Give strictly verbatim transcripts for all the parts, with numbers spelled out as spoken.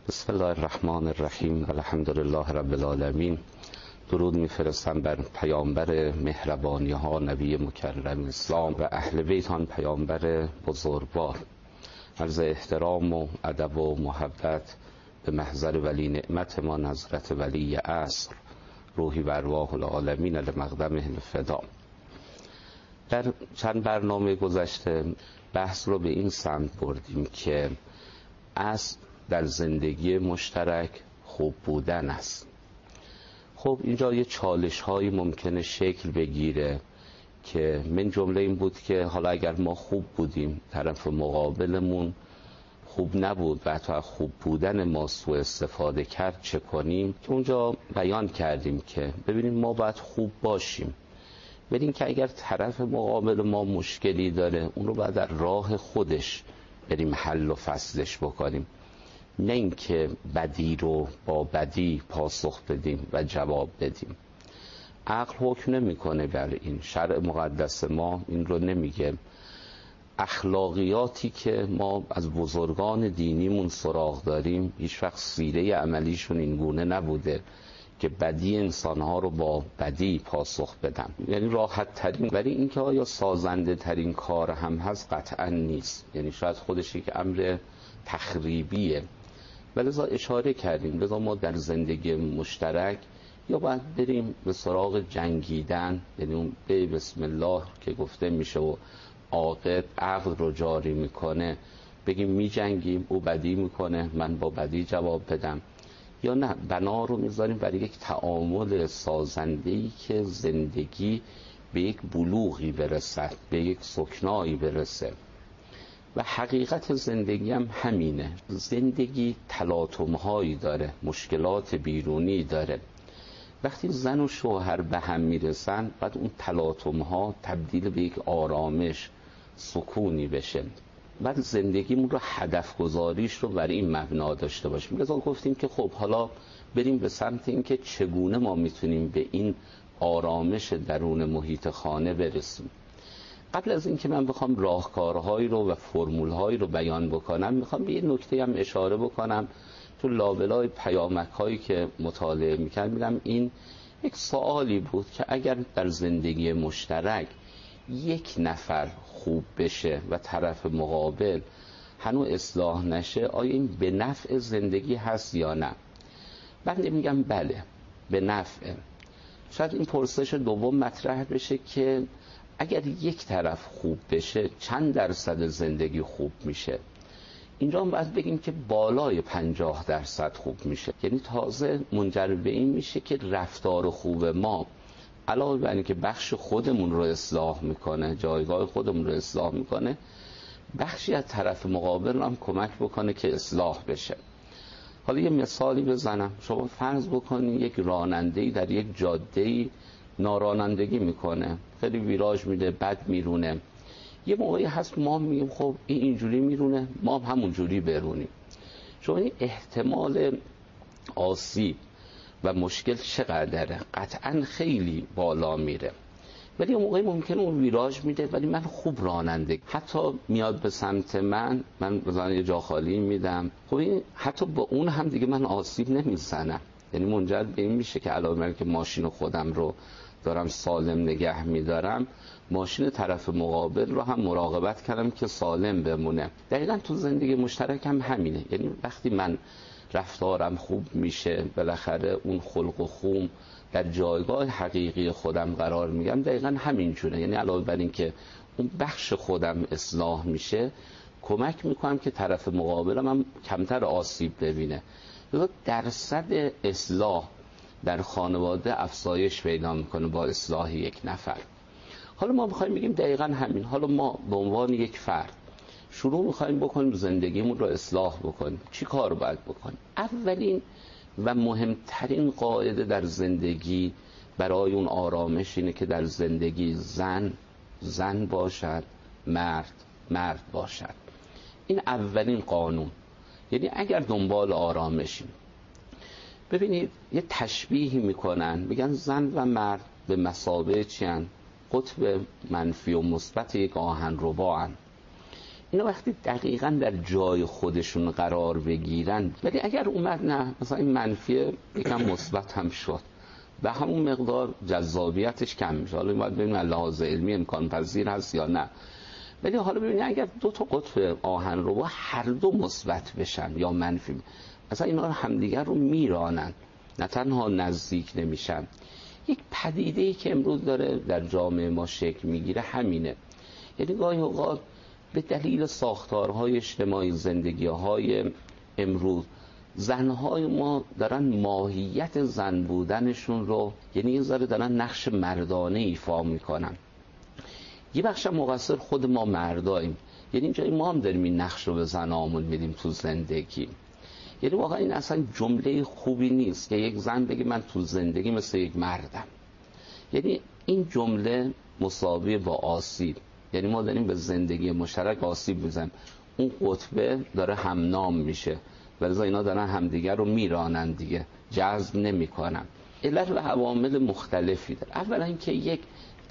بسم الله الرحمن الرحیم. الحمدلله رب العالمین. درود میفرستم بر پیامبر مهربانی ها نبی مکرم اسلام و اهل بیت آن پیامبر بزرگوار. عرض احترام و ادب و محبت به محضر ولی نعمتمان حضرت ولی عصر، روحی و ارواح العالمین لمقدمه الفدا. در چند برنامه گذشته بحث رو به این سمت بردیم که اصل در زندگی مشترک خوب بودن است. خب اینجا یه چالش هایی ممکنه شکل بگیره که من جمله این بود که حالا اگر ما خوب بودیم، طرف مقابلمون خوب نبود و حتی خوب بودن ما سوء استفاده کرد، چه کنیم؟ که اونجا بیان کردیم که ببینیم ما باید خوب باشیم، ببینیم که اگر طرف مقابل ما مشکلی داره اون رو باید در راه خودش بریم حل و فصلش بکنیم، نه اینکه بدی رو با بدی پاسخ بدیم و جواب بدیم. عقل حکم نمیکنه بر این، شرع مقدس ما این رو نمیگه. اخلاقیاتی که ما از بزرگان دینیمون سراغ داریم هیچ وقت سیره عملیشون این گونه نبوده که بدی انسانها رو با بدی پاسخ بدن، یعنی راحت ترین، ولی اینکه آیا سازنده ترین کار هم هست قطعا نیست، یعنی شاید خودش یک امر تخریبیه. ولذا اشاره کردیم لذا ما در زندگی مشترک یا باید بریم به سراغ جنگیدن، یعنی اون به بسم الله که گفته میشه و عاقب عقل رو جاری میکنه، بگیم می جنگیم، او بدی میکنه من با بدی جواب بدم، یا نه بنا رو میذاریم برای یک تعامل سازنده‌ای که زندگی به یک بلوغی برسد، به یک سکنایی برسه. و حقیقت زندگی هم همینه. زندگی تلاطم‌هایی داره، مشکلات بیرونی داره. وقتی زن و شوهر به هم میرسن بعد اون تلاطم‌ها تبدیل به یک آرامش، سکونی بشه. بعد زندگیمون رو هدف گذاریش رو بر این مبنا داشته باشیم. لذا گفتیم که خب حالا بریم به سمت این که چگونه ما میتونیم به این آرامش درون محیط خانه برسیم. قبل از اینکه من بخوام راهکارهایی رو و فرمولهایی رو بیان بکنم، میخوام به یه نکته هم اشاره بکنم. تو لابلای پیامک‌هایی که مطالعه می‌کردم می‌دیدم این یک سوالی بود که اگر در زندگی مشترک یک نفر خوب بشه و طرف مقابل هنوز اصلاح نشه، آیا این به نفع زندگی هست یا نه؟ من میگم بله، به نفعه. شاید این پرسش دوم مطرح بشه که اگر یک طرف خوب بشه چند درصد زندگی خوب میشه؟ اینجا هم باید بگیم که بالای پنجاه درصد خوب میشه، یعنی تازه منجر به این میشه که رفتار خوب ما علاوه بر اینکه بخش خودمون رو اصلاح میکنه، جایگاه خودمون رو اصلاح میکنه، بخشی از طرف مقابل هم کمک بکنه که اصلاح بشه. حالا یه مثالی بزنم. شما فرض بکنید یک راننده‌ای در یک جاده‌ای نارانندگی میکنه، خیلی ویراژ میده، بد میرونه. یه موقعی هست ما میگیم خب این اینجوری میرونه، ما هم همون جوری برونیم. شما این احتمال آسیب و مشکل چقدره؟ قطعا خیلی بالا میره. ولی یه موقعی ممکنه اون ویراژ میده ولی من خوب راننده، حتی میاد به سمت من، من بزنه یه جا خالی میدم، خب این حتی با اون هم دیگه من آسیب نمیزنم. یعنی منجر به این میشه که علاوه بر که ماشین خودم رو دارم سالم نگه میدارم، ماشین طرف مقابل رو هم مراقبت کردم که سالم بمونه. دقیقاً تو زندگی مشترک هم همینه. یعنی وقتی من رفتارم خوب میشه، بالاخره اون خلق و خوم در جایگاه حقیقی خودم قرار میگم، دقیقاً همین جوره. یعنی علاوه بر این که اون بخش خودم اصلاح میشه، کمک میکنم که طرف مقابلم هم کمتر آسیب ببینه. درصد اصلاح در خانواده افزایش پیدا میکنه با اصلاح یک نفر. حالا ما میخوایم بگیم دقیقاً همین. حالا ما به عنوان یک فرد شروع میخوایم بکنیم زندگیمون رو اصلاح بکنیم، چی کار باید بکنیم؟ اولین و مهمترین قاعده در زندگی برای اون آرامش اینه که در زندگی زن زن باشد، مرد مرد باشد. این اولین قانون. یعنی اگر دنبال آرامشیم، ببینید یه تشبیهی میکنن، میگن زن و مرد به مثابه چی هن؟ قطب منفی و مثبت یک آهن رباعن. اینا وقتی دقیقاً در جای خودشون قرار بگیرن، ولی اگر اومد نه مثلا این منفی یکم مثبت هم شد، به همون مقدار جذابیتش کم میشه. حالا باید ببینیم لحاظ علمی امکان پذیر هست یا نه. ولی حالا ببینید اگر دو تا قطب آهنربا هر دو مثبت بشن یا منفی، مثلا اینا رو همدیگر رو میرانن، نه تنها نزدیک نمیشن. یک پدیده‌ای که امروز داره در جامعه ما شکل میگیره همینه. یعنی گاهی اوقات به دلیل ساختارهای اجتماعی زندگی‌های امروز زنهای ما دارن ماهیت زن بودنشون رو، یعنی یه ذره دارن نقش مردانه ایفا میکنن. یه بخش مقصر خود ما مرداییم، یعنی اینجایی ما هم داریم این نقش رو به زنامون میدیم تو زندگی. یعنی واقعا این اصلا جمله خوبی نیست که یک زن بگه من تو زندگی مثل یک مردم. یعنی این جمله مساوی با آسیب، یعنی ما داریم به زندگی مشترک آسیب میزنیم. اون قطبه داره همنام میشه، ولذا اینا دارن همدیگر رو میرانن دیگه، جذب نمیکنن. علت و عوامل مختلفی داره. اولا اینکه یک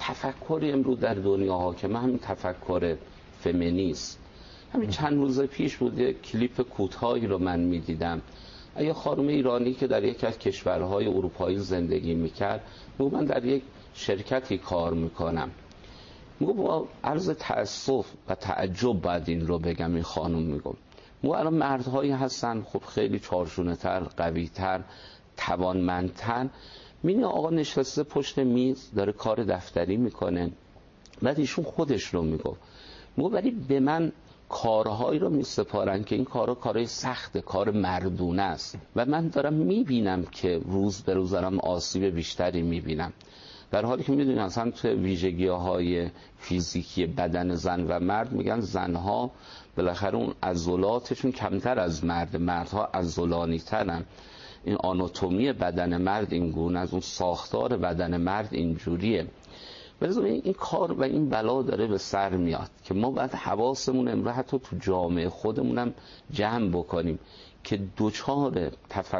تفکر امروز در دنیا حاکمه، همین تفکر فمینیست. همین چند روز پیش بود یک کلیپ کوتاهی رو من میدیدم، یه خانم ایرانی که در یک از کشورهای اروپایی زندگی میکرد، میگه من در یک شرکتی کار میکنم. میگه با عرض تأسف و تعجب بعد این رو بگم، این خانم میگه میگه الان مردهایی هستن خب خیلی چارچونه تر، قوی تر، توانمندتر، میبینی آقا نشسته پشت میز داره کار دفتری میکنه، بعد ایشون خودش رو میگه میگه ولی به من کارهایی رو میسپارن که این کارها کارهای سخته، کار مردونه است و من دارم میبینم که روز به روز دارم آسیب بیشتری میبینم. در حالی که میدونید اصلا تو ویژگی‌های فیزیکی بدن زن و مرد میگن زنها بالاخره اون عضلاتشون کمتر از مرد، مردها عضلانی ترن. این آناتومی بدن مرد این گونه، از اون ساختار بدن مرد اینجوریه. ولی این کار و این بلا داره به سر میاد که ما باید حواسمون امروز حتی تو جامعه خودمونم جمع بکنیم که دوچار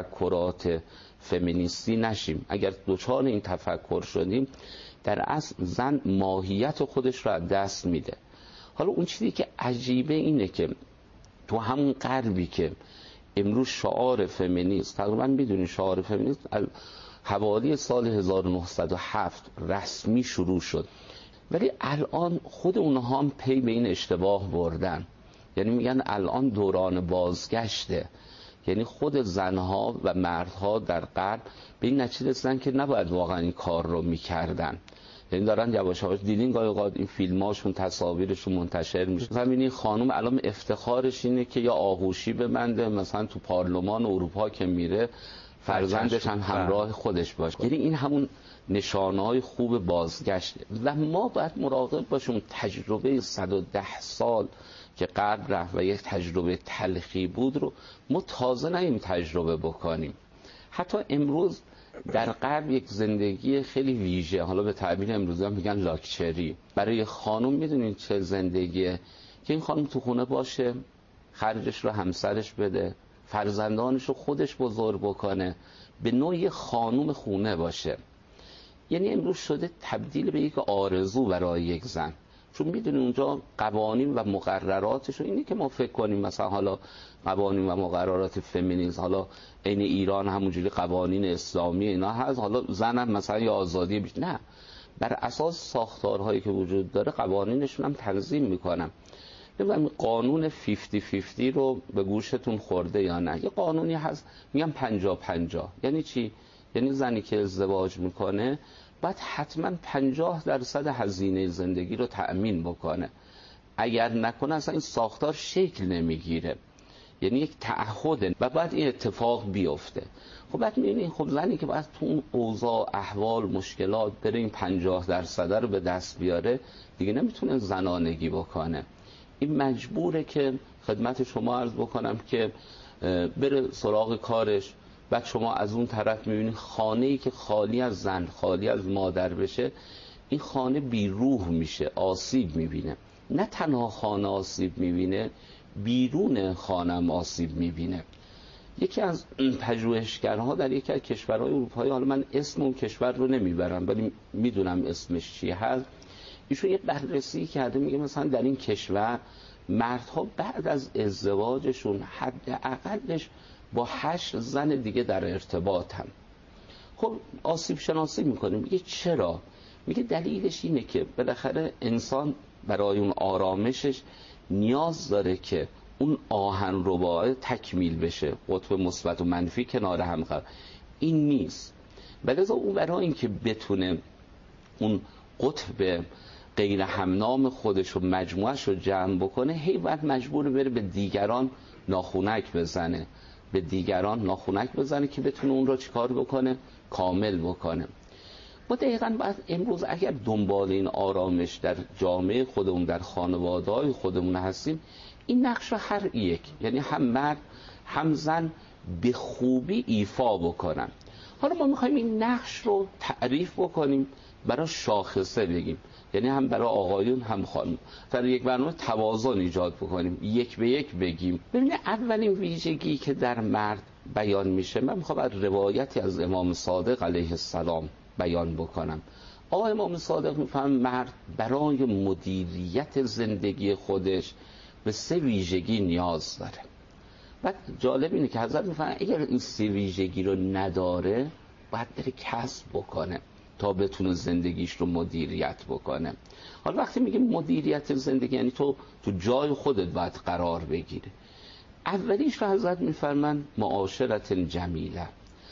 تفکرات فمینیستی نشیم. اگر دوچار این تفکر شدیم، در اصل زن ماهیت خودش رو از دست میده. حالا اون چیزی که عجیبه اینه که تو همون غربی که امروز شعار فمینیست، تقریبا میدونین شعار فمینیست از حوالی سال هزار و نهصد و هفت رسمی شروع شد، ولی الان خود اونها هم پی به این اشتباه بردن. یعنی میگن الان دوران بازگشته، یعنی خود زنها و مردها در غرب به این نتیجه رسیدن که نباید واقعا این کار رو میکردن. یعنی دارن یواش یواش، دیدین گاهی اوقات این فیلماشون تصاویرشون منتشر میشه، مثلا این خانم الان افتخارش اینه که یا آغوشی ببنده، مثلا تو پارلمان اروپا که میره فرزندش هم همراه خودش باشه. یعنی این همون نشانه‌های خوب بازگشته و ما باید مراقب باشیم تجربه صد و ده سال که غرب رفت و یک تجربه تلخی بود رو ما تازه نیم تجربه بکنیم. حتی امروز در غرب یک زندگی خیلی ویژه، حالا به تعبیر امروزی هم میگن لاکچری، برای خانم میدونین چه زندگیه؟ که این خانم تو خونه باشه، خرجش رو همسرش بده، فرزندانش رو خودش بزرگ بکنه، به نوعی خانم خونه باشه. یعنی امروز شده تبدیل به یک آرزو برای یک زن، چون میدونی اونجا قوانین و مقرراتش، اینی که ما فکر کنیم مثلا حالا قوانین و مقررات فمینیسم حالا عین ایران همونجوری قوانین اسلامی اینا هست، حالا زنم مثلا یا آزادی بیش، نه، بر اساس ساختارهایی که وجود داره قوانینشون هم تنظیم میکنن. نمیدونم قانون پنجاه پنجاه رو به گوشتون خورده یا نه؟ یه قانونی هست میگن پنجاه پنجاه. یعنی چی؟ یعنی زنی که ازدواج میکنه باید حتما پنجاه درصد هزینه زندگی رو تأمین بکنه، اگر نکنه اصلا این ساختار شکل نمیگیره. یعنی یک تعهده و بعد این اتفاق بیفته. خب بعد میبینید خب زنی که باید تو اون اوضاع احوال مشکلات بره این پنجاه درصد رو به دست بیاره، دیگه نمیتونه زنانگی بکنه. این مجبوره که خدمت شما عرض بکنم که بره سراغ کارش. بعد شما از اون طرف میبینید خانه‌ای که خالی از زن، خالی از مادر بشه، این خانه بی روح میشه، آسیب میبینه. نه تنها خانه آسیب میبینه، بیرون خانه هم آسیب میبینه. یکی از پژوهشگرها در یکی از کشورهای اروپایی، حالا من اسم اون کشور رو نمیبرم ولی میدونم اسمش چی هست، ایشون یه بررسی کرده، میگه مثلا در این کشور مردها بعد از ازدواجشون حداقلش با هشت زن دیگه در ارتباط هم. خب آسیب شناسی میکنیم، میگه چرا؟ میگه دلیلش اینه که بالاخره انسان برای اون آرامشش نیاز داره که اون آهن رباعه تکمیل بشه، قطب مثبت و منفی کنار هم قرار. این نیست. بلکه اون برای اینکه بتونه اون قطب غیر همنام خودش و مجموعش رو جمع بکنه، هی باید مجبور بره به دیگران ناخونک بزنه، به دیگران ناخونک بزنه که بتونه اون رو چیکار بکنه؟ کامل بکنه. ما دقیقاً باید امروز اگر دنبال این آرامش در جامعه خودمون، در خانواده‌های خودمون هستیم، این نقش رو هر یک، یعنی هم مرد هم زن به خوبی ایفا بکنن. حالا ما میخوایم این نقش رو تعریف بکنیم، برای شاخصه بگیم، یعنی هم برای آقایون هم خانم، در یک برنامه توازن ایجاد بکنیم، یک به یک بگیم. ببینید اولین ویژگی که در مرد بیان میشه، من میخوام روایتی از امام صادق علیه السلام بیان بکنم. آقا امام صادق میفهم مرد برای مدیریت زندگی خودش به سه ویژگی نیاز داره. بعد جالب اینه که حضرت میفهمن اگر این سه ویژگی رو نداره، باید بره کسب بکنه تا بتونه زندگیش رو مدیریت بکنه. حالا وقتی میگیم مدیریت زندگی، یعنی تو تو جای خودت باید قرار بگیره. اولیش رو حضرت میفرمن معاشرت جمیله.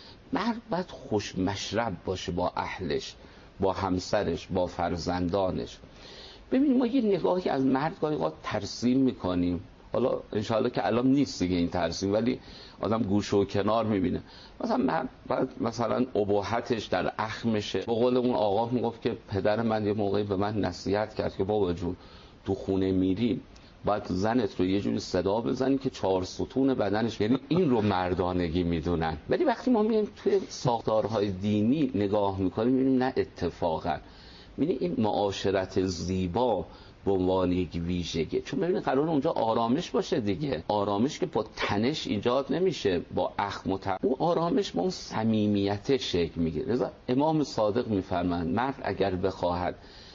مرد باید خوش مشرب باشه با اهلش، با همسرش، با فرزندانش. ببینید ما یه نگاهی از مرد گاهی اوقات ترسیم میکنیم، حالا انشاءالله که الان نیست دیگه این ترسیم، ولی آدم گوشه و کنار میبینه. مثلا مرد باید مثلا اباحتش در اخمشه. به قول اون آقا میگفت که پدر من یه موقعی به من نصیحت کرد که بابا جون تو خونه میری باید زنت رو یه جوری صدا بزنی که چهار ستون بدنش، یعنی این رو مردانگی میدونن. ولی وقتی ما میایم توی ساختارهای دینی نگاه میکنیم، میبینیم نه اتفاقا، میبینیم این معاشرت زیبا به عنوان یک ویژگی، چون ببینید قرار اونجا آرامش باشه دیگه. آرامش که با تنش ایجاد نمیشه، با اخم و تن. اون آرامش با اون صمیمیت شکل میگیره. لذا امام صادق میفرمایند مرد اگر بخواهد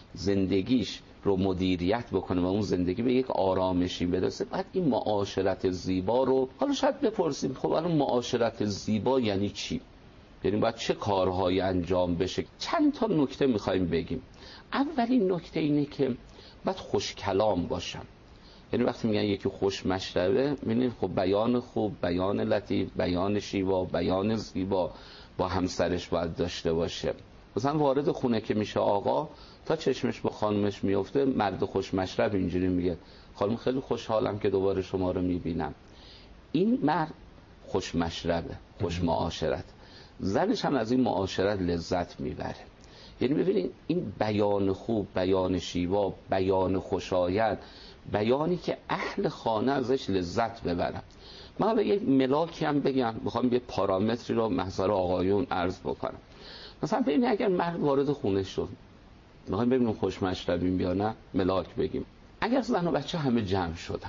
زندگیش رو مدیریت بکنه و اون زندگی به یک آرامشی برسه، بعد این معاشرت زیبا رو، حالا شاید بپرسیم خب الان معاشرت زیبا یعنی چی؟ یعنی باید چه کارهایی انجام بشه؟ چند تا نکته میخوایم بگیم. اولین نکته اینه که باید خوش کلام باشم. یعنی وقتی میگن یکی خوش مشربه، میبینید خب بیان خوب، بیان لطیف، بیان شیوا، بیان زیبا با همسرش باید داشته باشه. مثلا وارد خونه که میشه آقا، تا چشمش با خانمش میفته، مرد خوش مشرب اینجوری میگه خانم خیلی خوشحالم که دوباره شما رو میبینم. این مرد خوش مشربه، خوش معاشرت. زنش هم از این معاشرت لذت میبره. یعنی ببینید این بیان خوب، بیان شیوا، بیان خوشایند، بیانی که اهل خانه ازش لذت ببرن. من به یک ملاکی هم بگم، میخوام یه پارامتری رو محضر آقایون عرض بکنم. مثلا ببینید اگر مرد وارد خونه شد، میخوایم ببینیم خوش مشربیم یا نه، ملاک بگیم. اگر زن و بچه همه جمع شدن،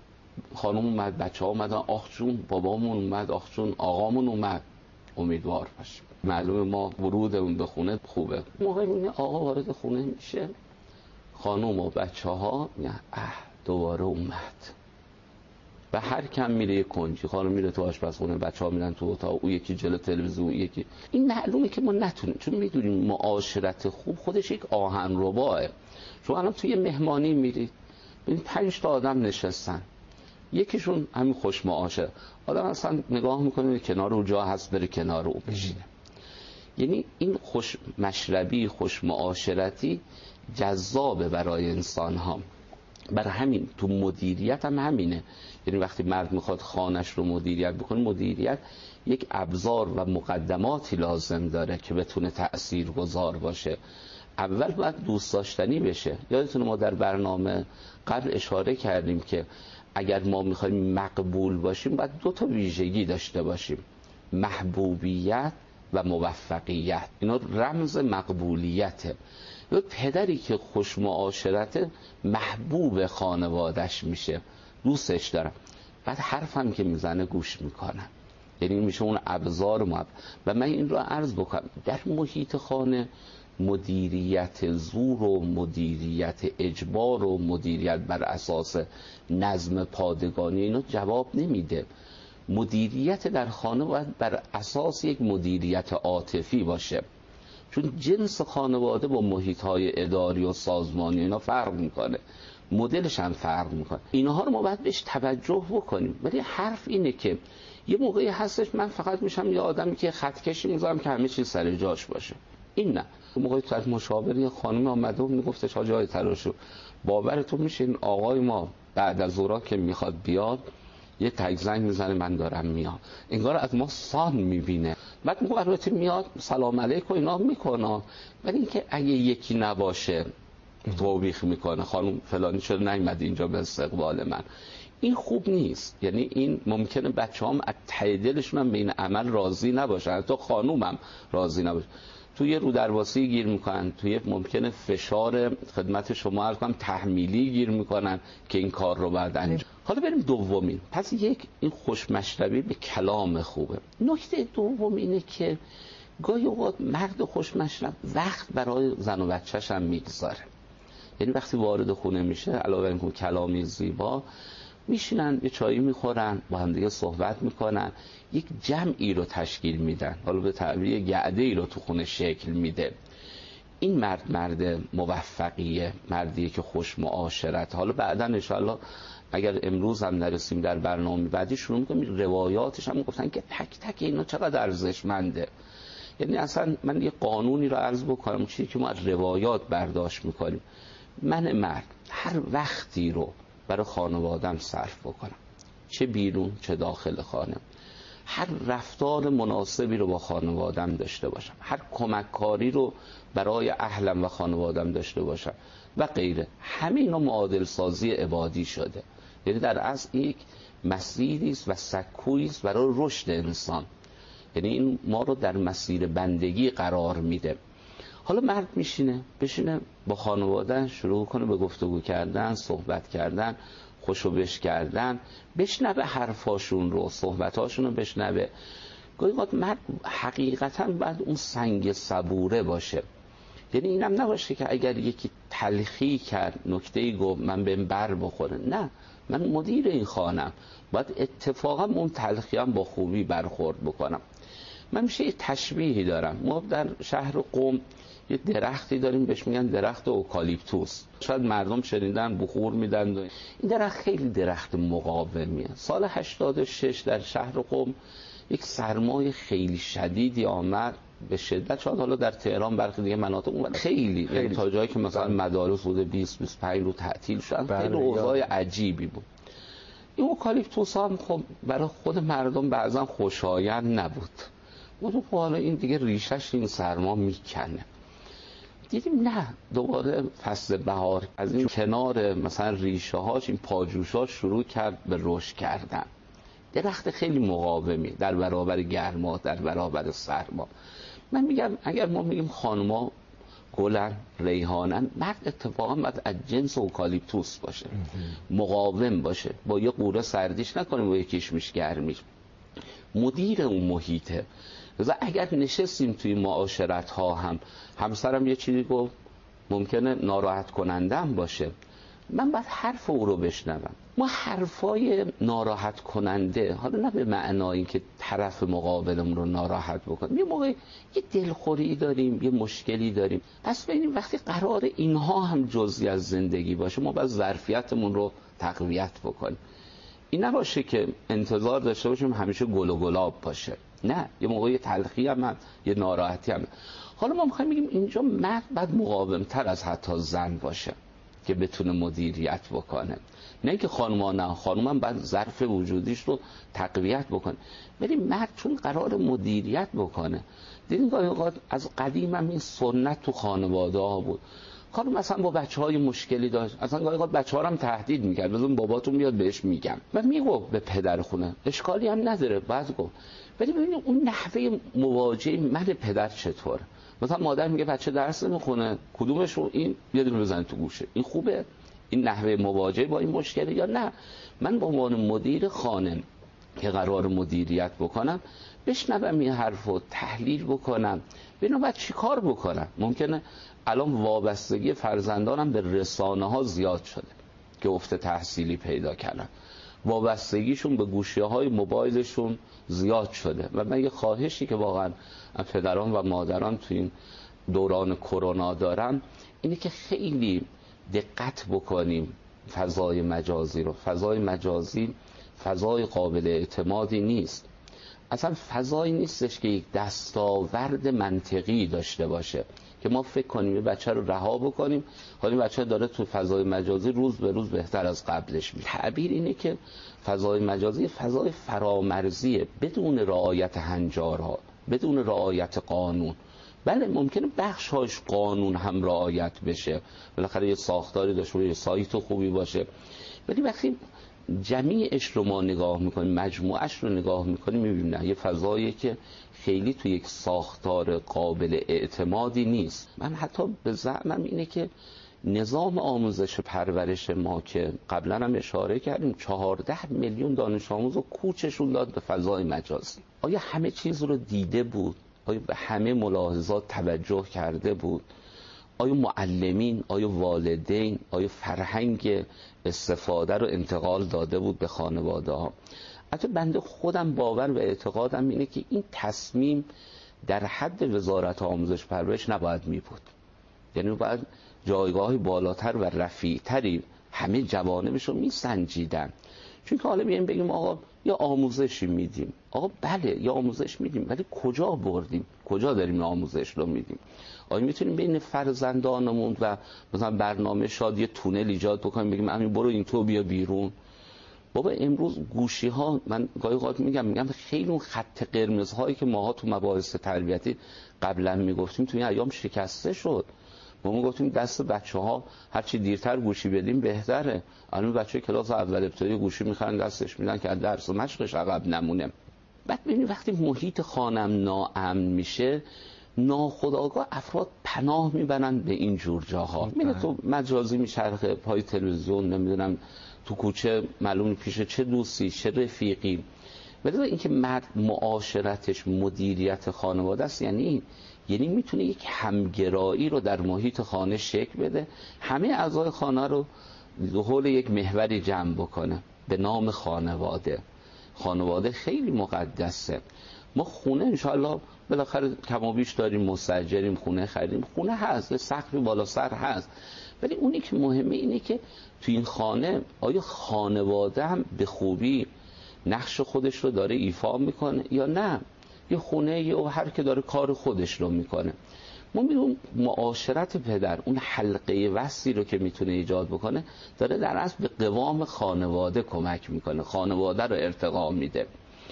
خانم اومد، بچه ها اومدن، آخ جون بابامون اومد، آخ جون آقامون اومد، امیدوار باشیم. معلومه ما ورودمون به خونه خوبه. موقعی میگه آقا وارد خونه میشه، خانم و بچه ها میگن اه دوباره اومد. و هر کم میره یک کنجی، خانم میره تو آشپزخونه، بچه ها میرن تو اتاق، او یکی جلو تلویزیون، یکی. این معلومه که ما نتونیم، چون میدونیم معاشرت خوب خودش یک آهن رباعه. چون الان توی مهمانی میرید، ببین پنج تا آدم نشستن، یکیشون همین خوش معاشر، آدم اصلا نگاه میکنه کنار او جا هست بره کنار او بشینه. یعنی این خوش مشربی، خوش معاشرتی جذابه برای انسان ها. برای همین تو مدیریت هم همینه. یعنی وقتی مرد میخواد خانش رو مدیریت بکنه، مدیریت یک ابزار و مقدماتی لازم داره که بتونه تأثیر گذار باشه. اول باید دوست داشتنی بشه. یادتونه ما در برنامه قبل اشاره کردیم که اگر ما میخوایم مقبول باشیم باید دو تا ویژگی داشته باشیم: محبوبیت و موفقیت. اینا رمز مقبولیته. یه پدری که خوش معاشرت، محبوب خانوادش میشه، دوستش دارم، بعد حرفم که میزنه گوش میکنم، یعنی میشه اون ابزار محبت. و من این رو عرض بکنم در محیط خانه مدیریت زور و مدیریت اجبار و مدیریت بر اساس نظم پادگانی اینا جواب نمیده. مدیریت در خانه باید بر اساس یک مدیریت عاطفی باشه، چون جنس خانواده با محیط‌های اداری و سازمانی اینا فرق میکنه، مدلش هم فرق میکنه. اینها رو ما باید بهش توجه بکنیم. ولی حرف اینه که یه موقعی هستش من فقط میشم یه آدمی که خطکشی میذارم که همه چیز سر جاش باشه. این نه. موقعی تو از مشاور یه خانم اومده و میگفتش حاج آقای تراشو، باورتون میشه این آقای ما بعد از ظهر که میخواد بیاد یه تک زنگ میزنه من دارم میام، انگار از ما سان میبینه. بعد موقع البته میاد سلام علیکم اینا میکنه، ولی اینکه اگه یکی نباشه توبیخ میکنه خانم فلانی چرا نیومد اینجا به استقبال من. این خوب نیست. یعنی این ممکنه بچه‌هام از ته دلشون هم به این عمل راضی نباشن، حتی خانومم راضی نباشه، توی رو درواسی گیر میکنن، توی ممکنه فشار خدمت شما عرض کنم تحمیلی گیر میکنن که این کار رو بعد انجام. حالا بریم دومین. پس یک این خوشمشربی به کلام خوبه. نکته دوم اینه که گاهی اوقات مرد خوشمشرب وقت برای زن و بچه‌ش هم میگذاره. یعنی وقتی وارد خونه میشه علاوه بر اینکه کلامی زیبا میشینن یه چایی میخورن، با هم دیگه صحبت میکنن، یک جمعی رو تشکیل میدن، حالا به تعبیر گعده ای رو تو خونه شکل میده. این مرد مرد موفقیه، مردیه که خوش معاشرت. حالا بعدا ان شاءالله اگر امروز هم نرسیم در برنامه بعدی شروع میکنیم روایاتش هم گفتن که تک تک اینا چقدر ارزشمنده. یعنی اصلا من یه قانونی رو عرض بکنم چیزی که ما از روایات برداشت میکنیم. من مرد هر وقتی رو برای خانوادم صرف بکنم، چه بیرون چه داخل خانه، هر رفتار مناسبی رو با خانوادم داشته باشم، هر کمک کاری رو برای اهلم و خانوادم داشته باشم و غیره، همه اینا معادل سازی عبادی شده. یعنی در اصل یک مسیری است و سکویی است برای رشد انسان. یعنی این ما رو در مسیر بندگی قرار میده. حالا مرد میشینه بشینه با خانواده شروع کنه به گفتگو کردن، صحبت کردن، خوشو بش کردن، بشنوه حرفاشون رو، صحبتاشون رو بشنوه. گاهی وقت مرد حقیقتا باید اون سنگ صبوره باشه. یعنی اینم نباشه که اگر یکی تلخی کرد نکته‌ای گفت من بهم بر بخوره. نه، من مدیر این خانم، باید اتفاقا اون تلخی هم با خوبی برخورد بکنم. من میشه یه تشبیهی دارم. ما در شهر قم یه درختی داریم بهش میگن درخت اوکالیپتوس. شاید مردم شنیدن بخور میدن. این درخت خیلی درخت مقاومیه. سال هشتاد و شش در شهر قم یک سرمای خیلی شدیدی آمد به شدت. شاید حالا در تهران برخی دیگه مناطق اون خیلی, خیلی. یعنی تا جایی که مثلا مدارس بوده بیست بیست و پنج رو تعطیل شدن. خیلی اوضاع عجیبی بود. این اوکالیپتوس هم خب برای خود مردم بعضا خوشایند نبود. اون حالا این دیگه ریشش این سرما میکنه. دیدیم نه، دوباره فصل بهار از این کنار مثلا ریشه هاش این پاجوشاش شروع کرد به رشد کردن. درخت خیلی مقاومی در برابر گرما، در برابر سرما. من میگم اگر ما میگیم خانما گلن، ریحانن، مرد اتفاقا باید از جنس اوکالیپتوس باشه، مقاوم باشه، با یه قوره سردیش نکنیم با یکیش میش گرمیش، مدیر اون محیطه. لذا اگر نشستیم توی معاشرت ها هم همسرم یه چیزی گفت ممکنه ناراحت کنندم باشه، من باید حرف او رو بشنوم. ما حرفای ناراحت کننده، حالا نه به معنای که طرف مقابلمون رو ناراحت بکنیم، یه موقع یه دلخوری داریم، یه مشکلی داریم، پس ببینیم وقتی قرار اینها هم جزئی از زندگی باشه ما باید ظرفیتمون رو تقویت بکنیم. این نباشه که انتظار داشته باشیم همیشه گل و گلاب باشه. نه، یه موقعی تلخی هم هست، یه ناراحتی هم. حالا ما میخوایم بگیم اینجا مرد باید مقاومتر از حتی زن باشه که بتونه مدیریت بکنه. نه که خانوما نه، خانوم هم باید ظرف وجودیش رو تقویت بکنه، ولی مرد چون قرار مدیریت بکنه. دیدین گاهی اوقات از قدیم هم این سنت تو خانواده ها بود. خانم مثلا با بچه های مشکلی داشت، اصلا گاهی اوقات بچه ها رو هم تهدید میکرد، بزن باباتون بیاد بهش میگم و میگفت به پدر خونه اشکالی هم نداره بعد گفت. ولی ببینید اون نحوه مواجهه من پدر چطور؟ مثلا مادر میگه بچه درس نمیخونه کدومش رو، این یه دونه بزنه تو گوشه، این خوبه؟ این نحوه مواجهه با این مشکلی یا نه؟ من به عنوان مدیر خانه که قرار مدیریت بکنم بشنوم این حرفو، تحلیل بکنم، ببینم بعد چی کار بکنم. ممکنه الان وابستگی فرزندانم به رسانه ها زیاد شده که افت تحصیلی پیدا کردن، وابستگیشون به گوشی های موبایلشون زیاد شده. و من یه خواهشی که واقعا پدران و مادران تو این دوران کرونا دارم اینه که خیلی دقت بکنیم فضای مجازی رو. فضای مجازی فضای قابل اعتمادی نیست، اصلا فضایی نیستش که یک دستاورد منطقی داشته باشه که ما فکر کنیم یه بچه رو رها بکنیم، حالا این بچه داره تو فضای مجازی روز به روز بهتر از قبلش میشه. تعبیر اینه که فضای مجازی فضای فرامرزیه، بدون رعایت هنجارها، بدون رعایت قانون. بله ممکنه بخش‌هاش قانون هم رعایت بشه، بالاخره یه ساختاری داشته باشه، یه سایت خوبی باشه، ولی وقتی جمیعش رو ما نگاه میکنیم، مجموعش رو نگاه میکنیم، میبینیم نه، یه فضایی که خیلی تو یک ساختار قابل اعتمادی نیست. من حتی به زعمم اینه که نظام آموزش پرورش ما که قبلا هم اشاره کردیم چهارده میلیون دانش آموز رو کوچشون داد به فضای مجازی. آیا همه چیز رو دیده بود؟ آیا به همه ملاحظات توجه کرده بود؟ آیا معلمین، آیا والدین، آیا فرهنگ استفاده رو انتقال داده بود به خانواده ها؟ حتی بنده خودم باور و اعتقادم اینه که این تصمیم در حد وزارت آموزش پرورش نباید می بود. یعنی باید جایگاهی بالاتر و رفیعتری همه جوانبش رو می سنجیدن. چون که حالا بیایم بگیم آقا یا آموزشی میدیم، آقا بله یا آموزش میدیم، ولی کجا بردیم؟ کجا داریم آموزش رو میدیم؟ آیا میتونیم بین فرزندانمون و مثلا برنامه شاد یه تونل ایجاد بکنیم بگیم همین برو این تو بیا بیرون؟ بابا امروز گوشی ها، من گاهی اوقات میگم میگم خیلی اون خط قرمز هایی که ماها تو مباحث تربیتی قبلا میگفتیم تو این ایام شکسته شد. ما میگفتیم دست بچه ها هر چی دیرتر گوشی بدیم بهتره. الان بچه کلاس اول ابتدایی گوشی میخرن دستش میدن که درس و مشقش عقب نمونه. بعد ببینید وقتی محیط خانم ناامن میشه، ناخودآگاه افراد پناه میبرن به این جور جاها. میره تو مجازی میچرخه، پای تلویزیون، نمیدونم تو کوچه معلوم پیش چه دوستی چه رفیقی. ولی اینکه مرد معاشرتش مدیریت خانواده است یعنی یعنی میتونه یک همگرایی رو در محیط خانه شکل بده، همه اعضای خانه رو حول یک محوری جمع بکنه به نام خانواده. خانواده خیلی مقدسه. ما خونه انشاءالله بالاخره کم و بیش داریم، مستاجریم، خونه خریدیم، خونه هست، سقفی بالا سر هست، ولی اونی که مهمه اینه که تو این خانه آیا خانواده هم به خوبی نقش خودش رو داره ایفا میکنه یا نه؟ یه خونه یا هر که داره کار خودش رو میکنه. ما میگیم معاشرت پدر، اون حلقه وصلی رو که میتونه ایجاد بکنه، داره در اصل به قوام خانواده کمک میکنه، خانواده رو ارتقا میده.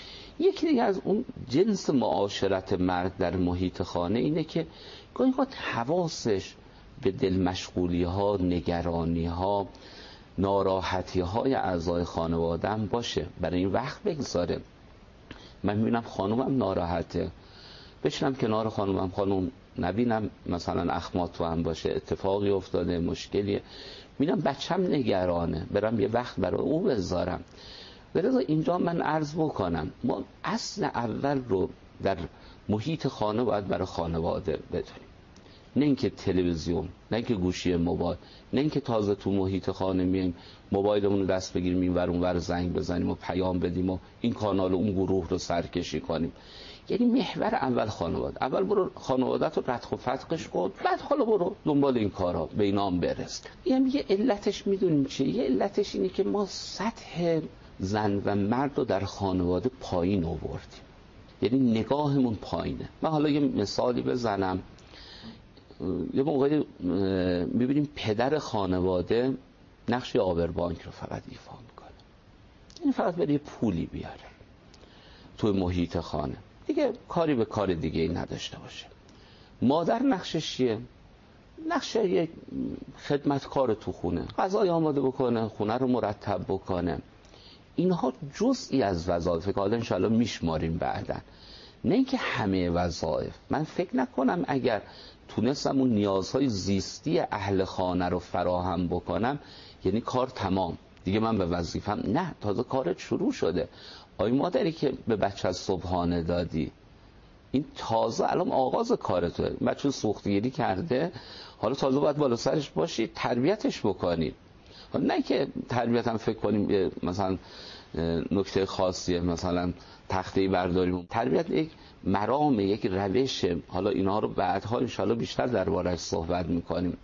یکی دیگه از اون جنس معاشرت مرد در محیط خانه اینه که گاهی اوقات حواسش به دل مشغولی ها، نگرانی ها، ناراحتی های اعضای خانواده هم باشه، برای این وقت بگذاره. من میبینم خانومم ناراحته، بشنم کنار خانومم، خانوم نبینم مثلا اخمات تو هم باشه، اتفاقی افتاده، مشکلیه، میبینم بچم نگرانه، برم یه وقت برای او بذارم. برای اینجا من عرض بکنم ما اصل اول رو در محیط خانه باید برای خانواده بدونیم، نه اینکه تلویزیون، نه اینکه گوشی موبایل، نه اینکه تازه تو محیط خانه میایم موبایلمون رو دست بگیریم این ور اون ور زنگ بزنیم و پیام بدیم و این کانال و اون گروه رو سرکشی کنیم. یعنی محور اول خانواده. اول برو خانوادت رو ردخ و فتقش کن، بعد حالا برو دنبال این کارا به اینام برس. یعنی یه علتش میدونیم چیه؟ یه علتش اینه که ما سطح زن و مرد رو در خانواده پایین آوردیم، یعنی نگاهمون پایینه. من حالا یه مثالی بزنم. یه موقعی میبینیم پدر خانواده نقش آبربانک رو فقط ایفا میکنه، یعنی فقط بره پولی بیاره توی محیط خانه، دیگه کاری به کار دیگه ای نداشته باشه. مادر نقشش چیه؟ نقش یک خدمتکار تو خونه، غذای آماده بکنه، خونه رو مرتب بکنه. اینها جزئی از وظایف که حالا انشاءالله میشماریم بعدن، نه اینکه همه وظایف. من فکر نکنم اگر تونستم اون نیازهای زیستی اهل خانه رو فراهم بکنم یعنی کار تمام، دیگه من به وظیفم، نه، تازه کارت شروع شده. آی مادری که به بچه از صبحانه دادی، این تازه الان آغاز کارته. بچه سوختگیری کرده، حالا تازه باید بالا سرش باشی تربیتش بکنید. نه که تربیت هم فکر کنیم مثلا نکته خاصیه، مثلا تخته برداریم. تربیت یک مرام، یک روشه. حالا اینا رو بعدها انشالله بیشتر درباره‌اش صحبت میکنیم.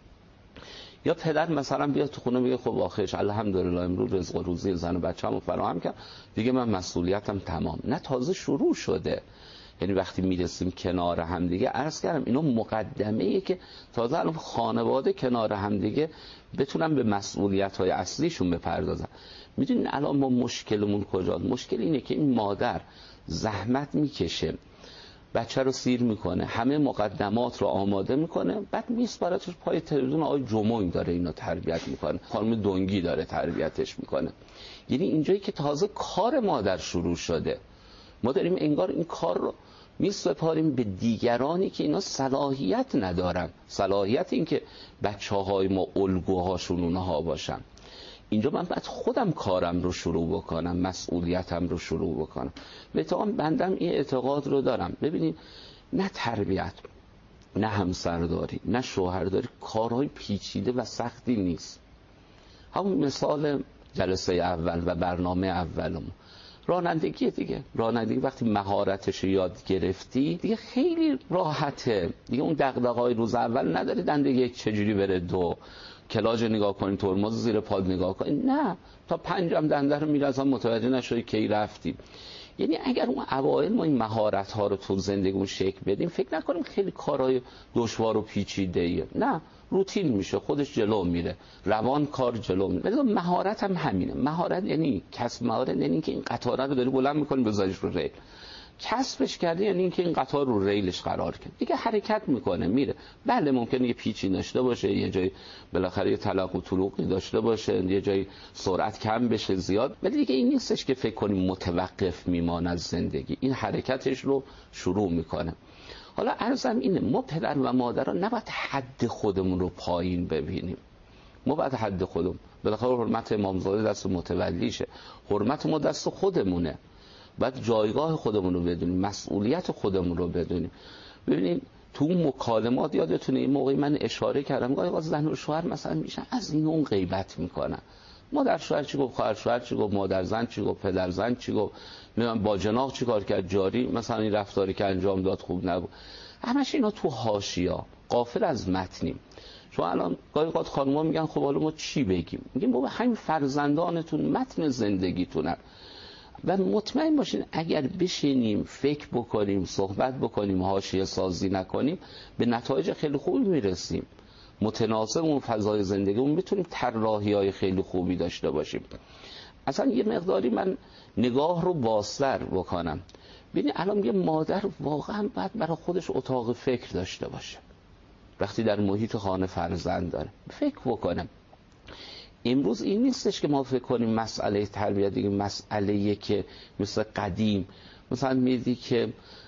یا پدر مثلا بیاد تو خونه میگه خب آخرش الحمدلله امروز رزق و روزی زن و بچه‌مو فراهم کرد، دیگه من مسئولیتم تمام. نه، تازه شروع شده. یعنی وقتی میرسیم کنار هم دیگه، عرض کردم اینو مقدمه‌ایه که تازه الان خانواده کنار هم دیگه بتونن به مسئولیت‌های اصلیشون بپردازن. میدونین الان ما مشکلمون کجاست؟ مشکل اینه که این مادر زحمت میکشه، بچه رو سیر میکنه، همه مقدمات رو آماده میکنه، بعد میسپارتش پای تلویزیون. آقای جمعی داره اینو تربیت میکنه، خانم دنگی داره تربیتش میکنه. یعنی اینجایی که تازه کار مادر شروع شده، ما داریم انگار این کار رو میسپاریم به دیگرانی که اینا صلاحیت ندارن. صلاحیت این که بچه‌های ما الگوهاشون اونها باشن. اینجا من باید خودم کارم رو شروع بکنم، مسئولیتم رو شروع بکنم. به اتهام بندم این اعتقاد رو دارم. ببینید، نه تربیت، نه همسرداری، نه شوهرداری کارهای پیچیده و سختی نیست. همون مثال جلسه اول و برنامه اولم، رانندگی دیگه. رانندگی وقتی مهارتش یاد گرفتی دیگه خیلی راحته دیگه. اون دغدغه‌های روز اول نداری دنده یک چجوری بره دو، کلاژ نگاه کنی، ترمز زیر پاد نگاه کنی. نه، تا پنجم دنده رو میره اصلا متوجه نشدی کی رفتی. یعنی اگر اون اوایل ما این مهارت ها رو تو زندگیمون شکل بدیم، فکر نکنیم خیلی کارهای دشوار و پیچیده‌ایه. نه، روتین میشه، خودش جلو میره، روان کار جلو میره. ولی مهارت هم همینه. مهارت یعنی کسب مهارت، یعنی که این قطاره رو داری بلند میکنی بذاریش رو ریل. کسبش کردی یعنی اینکه این قطار رو ریلش قرار کرد، دیگه حرکت میکنه میره. بله ممکنه یه پیچی داشته باشه، یه جای بالاخره یه تلق و طلوقی داشته باشه، یه جای سرعت کم بشه زیاد، ولی دیگه این نیستش که فکر کنیم متوقف میمونه از زندگی. این حرکتش رو شروع میکنه. حالا عرضم اینه، ما پدر و مادران نباید حد خودمون رو پایین ببینیم. ما باید حد خودمون، بالاخره حرمت امامزاده دست متولیشه، حرمت ما دست خودمونه. باید جایگاه خودمون رو بدونیم، مسئولیت خودمون رو بدونیم. ببینید تو مکالمات یادتونه این موقعی من اشاره کردم، گاهی زن و شوهر مثلا میشن از این اون غیبت میکنن. مادر شوهر چی گفت، خواهر شوهر چی گفت، مادر زن چی گفت، پدر زن چی گفت، نمیدونم با جناح چی کار کرد، جاری مثلا این رفتاری که انجام داد خوب نبود. همش اینا تو حاشیه، غافل از متنیم. شما الان گاهی اوقات خانم‌ها میگن خب حالا ما چی بگیم؟ میگیم بابا همین فرزندانتون متن زندگیتونن. و مطمئن باشین اگر بشینیم فکر بکنیم، صحبت بکنیم، حاشیه سازی نکنیم، به نتایج خیلی خوبی میرسیم. متناسب اون فضای زندگیمون میتونیم طراحی‌های خیلی خوبی داشته باشیم. اصلا یه مقداری من نگاه رو بازتر بکنم. ببین الان یه مادر واقعا باید برای خودش اتاق فکر داشته باشه. وقتی در محیط خانه فرزند داره فکر بکنم. امروز این نیستش که ما فکر کنیم مسئله تربیت دیگه مسئله‌ایه که مثل قدیم مثلا میدی که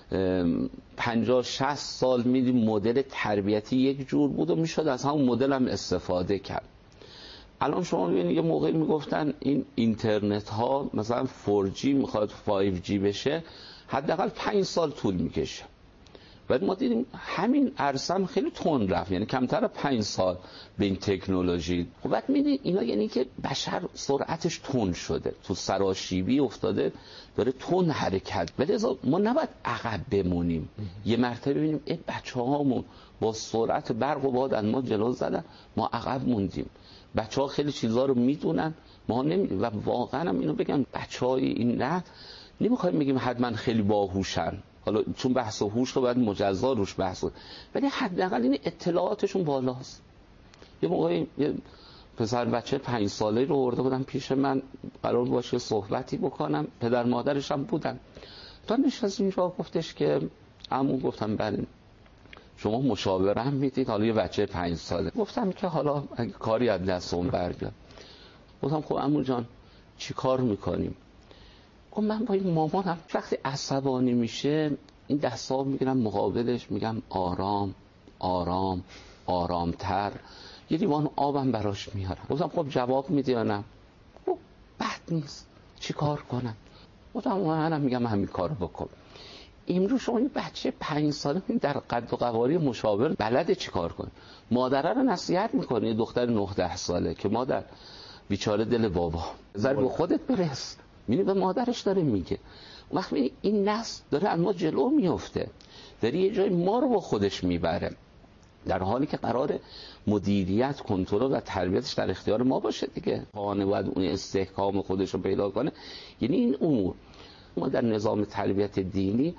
پنجاه شصت سال میدی مدل تربیتی یک جور بود و میشد از همون مدل هم استفاده کرد. الان شما ببینید یه موقعی میگفتن این اینترنت ها مثلا فور جی میخواد فایو جی بشه، حداقل پنج سال طول میکشه. ولی ما دیدیم همین عرصه خیلی تند رفت، یعنی کمتر پنج سال به این تکنولوژی. خب بعد میدید اینا یعنی که بشر سرعتش تند شده، تو سراشیبی افتاده، داره تند حرکت. ولی ما نباید عقب بمونیم. یه مرتبه ببینیم این بچه‌هامون با سرعت برق و باد از ما جلو زدن، ما عقب موندیم. بچه‌ها خیلی چیزا رو میدونن، ما نمیدونیم. و واقعا هم اینو بگم، بچه‌های این نه نمیخوایم بگیم حتما خیلی باهوشن، حالا چون بحث و هوش رو باید مجزا روش بحث، ولی حداقل این اطلاعاتشون بالاست. یه موقعی یه پسر بچه پنج ساله رو آورده بودم پیش من، قرار باشه صحبتی بکنم، پدر مادرش هم بودن. تا نشستیم اینجا گفتش که عمو، گفتم بله شما مشاوره هم میدید، حالا یه بچه پنج ساله. گفتم که حالا اگه کاری از دستم برگرد. گفتم خب عمو جان چی کار میکنیم؟ گفت من با این مامانم وقتی عصبانی میشه این دستا میگیرم مقابلش، میگم آرام آرام آرامتر، یه لیوان آبم براش میارم. گفتم خب جواب میدی یا نه؟ خب بد نیست، چی کار کنم؟ گفتم منم میگم همین کارو بکن. امروز شما این بچه پنج ساله در قد و قواره مشاور بلده چی کار کنه، مادره رو نصیحت میکنه، دختر نه ده ساله که مادر بیچاره دل بابا زر به خودت برس، میبینی به مادرش داره میگه. وقتی میبینی این نسل داره از ما جلو میفته، داره یه جای ما رو با خودش میبره، در حالی که قرار مدیریت، کنترل و تربیتش در اختیار ما باشه دیگه. خانه باید اون استحکام خودش رو پیدا کنه. یعنی این امور ما در نظام تربیت دینی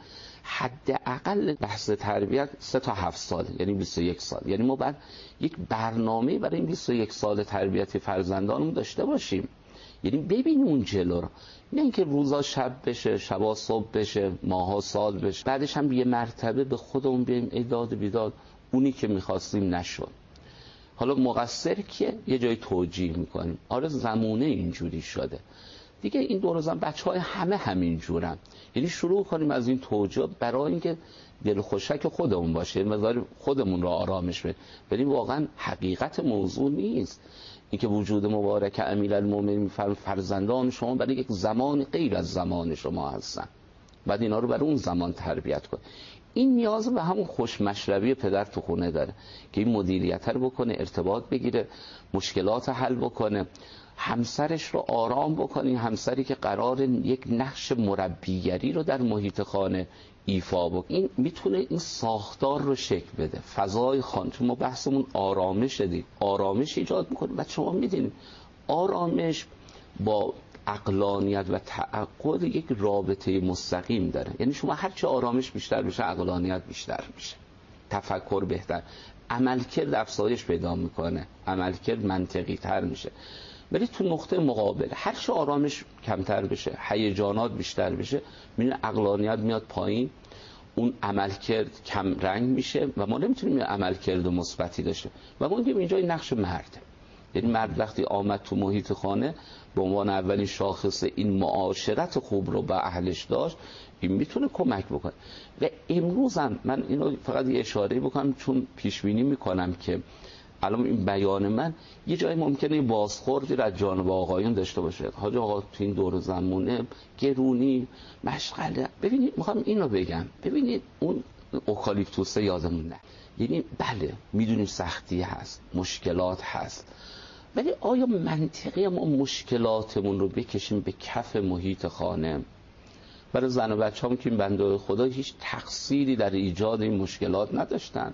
حداقل بحث تربیت سه تا هفت سال، یعنی بیست و یک سال، یعنی ما باید یک برنامه برای این بیست و یک سال تربیت فرزندانمون داشته باشیم. یعنی ببینیم اون جلو رو، نه اینکه روزا شب بشه، شبا صبح بشه، ماها سال بشه، بعدش هم یه مرتبه به خودمون بیم ای داد بیداد اونی که می‌خواستیم نشد. حالا مقصر کیه؟ یه جای توجیه میکنیم، آره زمونه اینجوری شده دیگه، این دور زمان بچهای همه همین جورن. یعنی شروع کنیم از این توجیه برای اینکه دل خوشک خودمون باشه، مقدار خودمون رو آرامش بدیم. ولی واقعا حقیقت موضوع نیست اینکه وجود مبارک امیرالمومنین فرزندان شما برای یک زمان غیر از زمان شما هستن، بعد اینا رو برای اون زمان تربیت کن. این نیاز به همون خوشمشربی پدر تو خونه داره که این مدیریت رو بکنه، ارتباط بگیره، مشکلات حل بکنه، همسرش رو آرام بکنه، همسری که قرار یک نقش مربیگری رو در محیط خانه ایفا بکنه. این میتونه این ساختار رو شکل بده، فضای خانه. چون ما بحثمون آرامش دید، آرامش ایجاد میکنه. بعد شما میدونید آرامش با عقلانیت و تعقل یک رابطه مستقیم داره. یعنی شما هرچه آرامش بیشتر بشه عقلانیت بیشتر میشه، تفکر بهتر، عملکرد افزایش پیدا میکنه، عملکرد منطقی تر میشه. ولی تو نقطه مقابل هرچه آرامش کمتر بشه، هیجانات بیشتر بشه، میبینه عقلانیت میاد پایین، اون عملکرد کم رنگ میشه و ما نمیتونیم یه عملکرد مثبتی داشته. و ما میگیم اینجا این نقش مرده. یعنی مرد وقتی آمد تو محیط خانه به عنوان اولین شاخص این معاشرت خوب رو با اهلش داشت، این میتونه کمک بکنه. و امروز هم من اینو فقط یه اشاره بکنم چون پیش بینی میکنم که الان این بیان من یه جایی ممکنه بازخوردی از جانب آقایون داشته باشه. حاج آقا تو این دور زمونه گرونی مشغله. ببینید میخوام اینو بگم، ببینید اون اوکالیپتوسه یادمون نه، یعنی بله میدونیم سختی هست، مشکلات هست، ولی آیا منطقی ما مشکلاتمون رو بکشیم به کف محیط خانه؟ برای زن و بچه هم که این بنده خدا هیچ تقصیری در ایجاد این مشکلات نداشتن.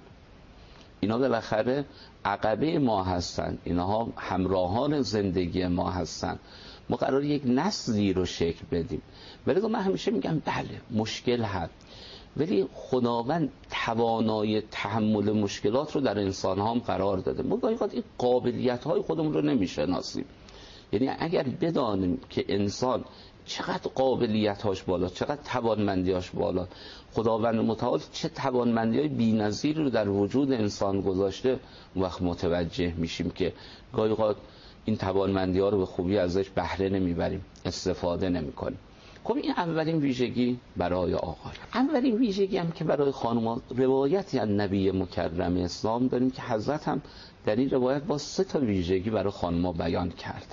اینا بالاخره عقبه ما هستن، اینها همراهان زندگی ما هستن. ما قرار یک نسلی رو شکل بدیم. ولی من همیشه میگم بله مشکل هست، ولی خداوند توانایی تحمل مشکلات رو در انسان ها هم قرار داده. ما گاهی اوقات این قابلیت های خودمون رو نمیشناسیم. یعنی اگر بدانیم که انسان چقدر قابلیت‌هاش بالا، چقدر توانمندی‌هاش بالا، خداوند متعال چه توانمندی‌های بی‌نظیری رو در وجود انسان گذاشته، اون وقت متوجه میشیم که گاهی اوقات این توانمندی‌ها رو به خوبی ازش بهره نمیبریم، استفاده نمی‌کنیم. خب این اولین ویژگی برای آقا. اولین ویژگی هم که برای خانم‌ها، روایتی از نبی مکرم اسلام داریم که حضرت هم در این روایت با سه تا ویژگی برای خانم‌ها بیان کردن.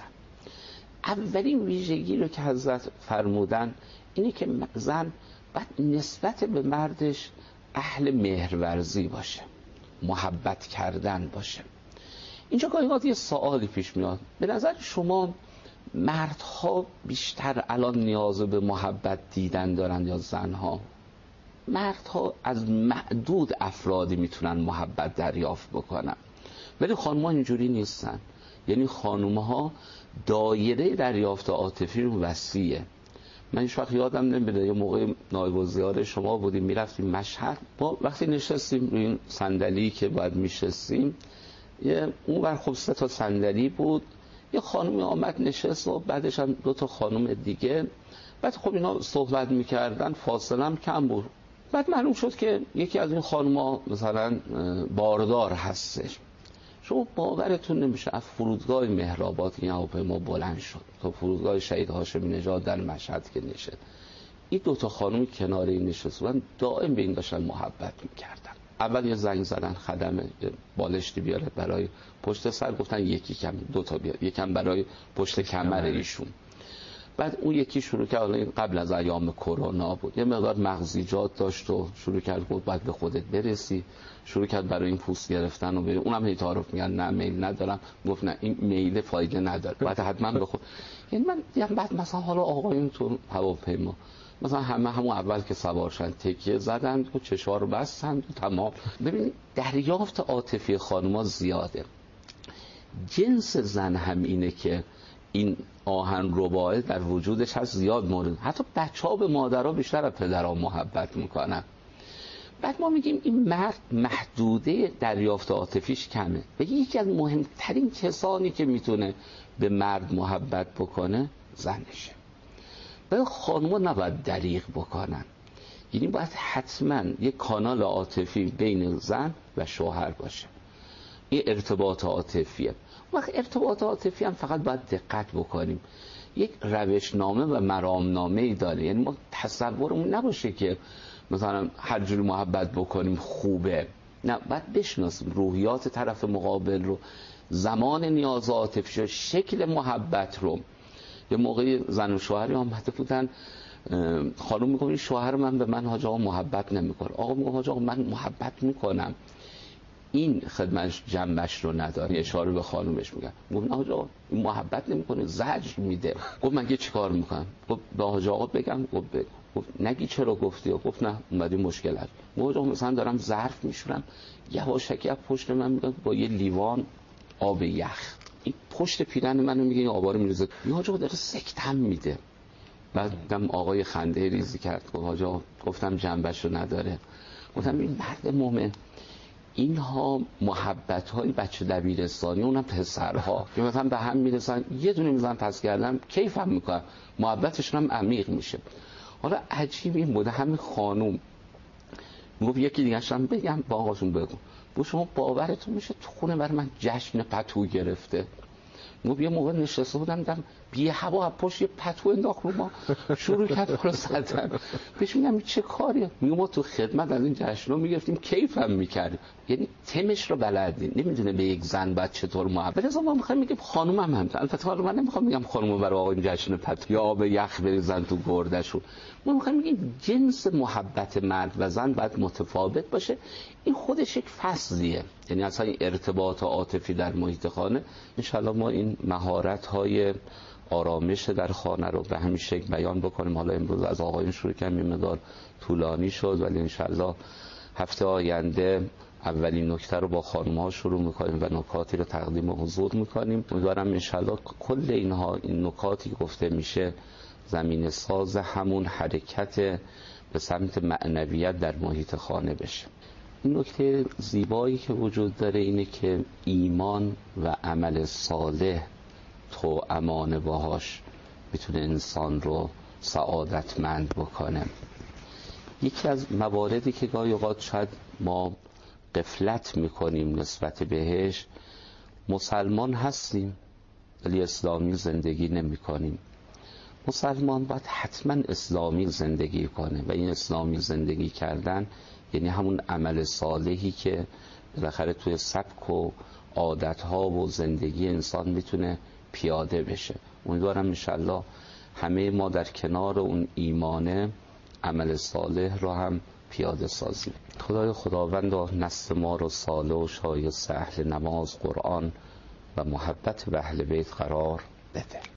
اولین ویژگی رو که حضرت فرمودن اینه که زن باید نسبت به مردش اهل مهرورزی باشه، محبت کردن باشه. اینجا گاهی اوقات یه سوالی پیش میاد، به نظر شما مردها بیشتر الان نیاز به محبت دیدن دارن یا زنها؟ مردها از معدود افرادی میتونن محبت دریافت بکنن، ولی خانم‌ها اینجوری نیستن. یعنی خانم‌ها دایره دریافت عاطفی رو وسیعه. من هیچ وقت یادم نمیاد یه موقع نایب الزیاره شما بودیم میرفتیم مشهد، ما وقتی نشستیم روی این صندلی که باید میشستیم، یه اون ور خب سه تا صندلی بود، یه خانمی آمد نشست و بعدش هم دو تا خانم دیگه. بعد خب اینا صحبت میکردن، فاصله هم کم بود. بعد معلوم شد که یکی از این خانم‌ها مثلا باردار هستش. شما باورتون نمیشه از فرودگاه مهرآباد این هواپیما بلند شد تا فرودگاه شهید هاشمی نژاد در مشهد که نشد، این دو تا خانم کنار این نشستن، دائم به این داشتن محبت میکردن. اول یه زنگ زدن خدمه بالشتی بیاره برای پشت سر، گفتن یکی کم، دو تا بیار، یکم برای پشت کمر ایشون. بعد اون یکی شروع کرد، قبل از ایام کرونا بود، یه مقدار مغزیجات داشت و شروع کرد گفت باید به خودت برسی، شروع کرد برای این پوست گرفتن و به اونم هی تعارف میگن نه میل ندارم، گفت نه این میل فایده نداره، بعد حتما به خود. یعنی من دیدم بعد مثلا حالا آقایون تو هواپیما مثلا همه همون اول که سوار شدن تکیه زدند و چشار رو بستند و تمام. ببینید دریافت عاطفی خانم‌ها زیاده، جنس زن هم اینه که این آهن رباعه در وجودش هست زیاد مورد، حتی بچه‌ها به مادرها بیشتر از پدرها محبت میکنن. بعد ما میگیم این مرد محدوده دریافت عاطفیش کمه و یکی از مهمترین کسانی که میتونه به مرد محبت بکنه زنشه. و خانم‌ها نباید دریغ بکنن، یعنی باید حتما یک کانال عاطفی بین زن و شوهر باشه. این ارتباط عاطفیه. وقت ارتباط عاطفی هم فقط باید دقت بکنیم، یک روشنامه و مرامنامه‌ای داره، یعنی ما تصورمون نباشه که مثلا هر جوری محبت بکنیم خوبه، نه، باید بشناسیم روحیات طرف مقابل رو، زمان نیاز عاطفی رو، شکل محبت رو. یه موقعی زن و شوهری آمده بودن، خانم میگه این شوهر من به من حاج آقا محبت نمیکنه، آقا میگه حاج آقا من محبت میکنم، این خدمتش جنبش رو نداره، اشاره به خانومش میگن، گفت حاج آقا این محبت نمیکنه، زجر میده. گفت من چه چیکار میکنم؟ گفت به حاج آقا بگم؟ گفت بگو. گفت نگی چرا گفتی؟ گفت نه اومدی مشکل هست. گفت مثلا دارم ظرف میشورم، یواشکی از پشت من میگن با یه لیوان آب یخ این پشت پیرن منو میگه این آبا رو میریزه، این حاج آقا داره سکتم میده. بعدم آقای خنده ریزی کرد، گفت حاج آقا گفتم جنبش رو نداره. گفتم این مرد مومن، اینها محبت های بچه دبیرستانی، اونم پسرها که مثلا به هم میرسن یه دونه میزن پس کردن کیف هم میکنن، محبتشون هم عمیق میشه. حالا عجیب این بوده، همین خانوم میگفت یکی دیگه هم بگم با آقاشون بگو، بو شما باورتون میشه تو خونه برای من جشن پتو گرفته. میگفت یه موقع نشسته بودم دیدم بی هوا از پشت یه پتو انداخت رو ما، شروع کرد بالا زدن. بهش میگم چه کاریه؟ میگم ما تو خدمت از این جشنو میگرفتیم کیف هم میکردیم. یعنی تمش رو بلدین، نمیدونه به یک زن بعد چطور محبت. لذا ما میخوایم میگیم خانوم هم هم البته من نمیخوام میگم خانوم برای آقای جشن پتو یا آب یخ بریزن تو گردشون، ما میخوایم میگیم جنس محبت مرد و زن باید متفاوت باشه. این خودش یک فصلیه، یعنی اصلا این ارتباط عاطفی در محیط خانه ان ما این مهارت‌های آرامش در خانه رو به همین شکل بیان بکنیم. حالا امروز از آقایون شروع کردیم، این مقدار طولانی شد، ولی ان هفته آینده اولین نکته رو با خانم‌ها شروع می‌کنیم و نکاتی رو تقدیم حضور می‌کنیم. امیدوارم ان کل اینها این نکاتی گفته میشه زمین ساز همون حرکت به سمت معنویت در محیط خانه بشه. این نکته زیبایی که وجود داره اینه که ایمان و عمل صالح تو امان باهاش میتونه انسان رو سعادتمند بکنه. یکی از مواردی که گاهی اوقات شاید ما غفلت میکنیم نسبت بهش، مسلمان هستیم ولی اسلامی زندگی نمی کنیم. مسلمان باید حتما اسلامی زندگی کنه و این اسلامی زندگی کردن یعنی همون عمل صالحی که بالاخره توی سبک و عادتها و زندگی انسان میتونه پیاده بشه. امیدوارم انشالله همه ما در کنار اون ایمانه عمل صالح رو هم پیاده سازیم. خدای خداوند و نسل ما رو صالح و شایسته اهل نماز، قرآن و محبت به اهل بیت قرار بده.